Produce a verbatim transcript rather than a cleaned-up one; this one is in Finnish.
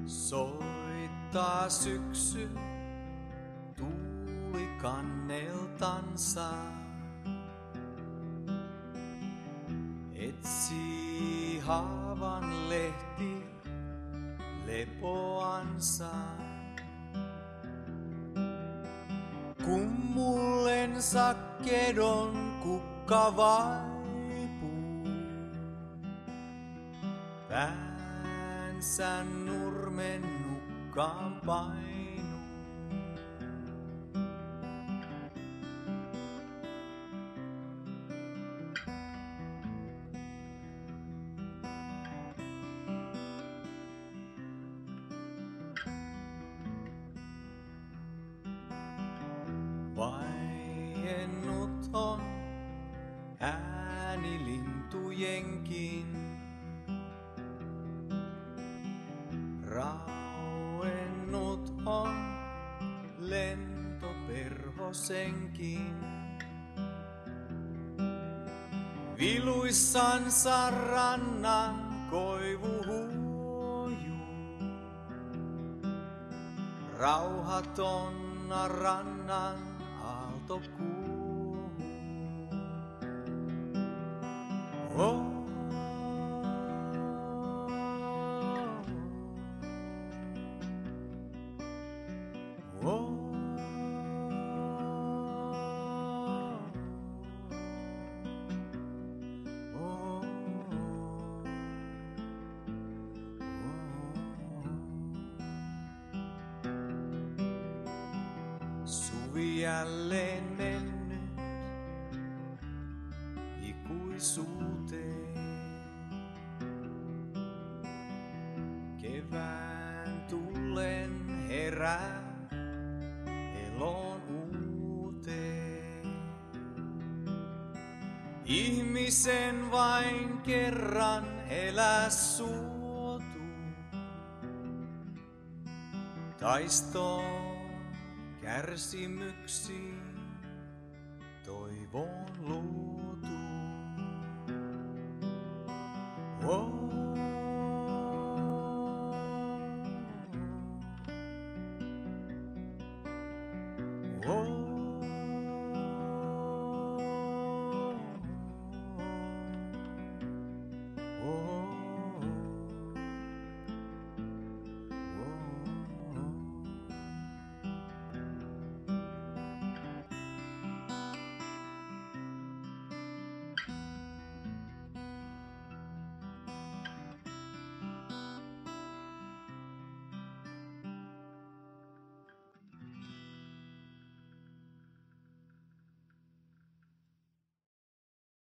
Soittaa syksy tuuli kanneltansa. Etsii haavan lehti lepoansa. Kummullensa kedon kukka vaipuu. Päänsä nurmen nukkaan painuu. Vaiennut on ääni lintujenkin. Rauennut on lentoperhosenkin. Viluissansa rannan koivu huojuu. Rauhatonna rannan aalto kuohuu. Oh. Oh. Oh. Suvi jälleen mennyt ikuisuuteen. Kevään tullen herää elon uuteen. Ihmisen vain kerran elää suotu. Taistoon kärsimyksiin toivon luotu. Oh.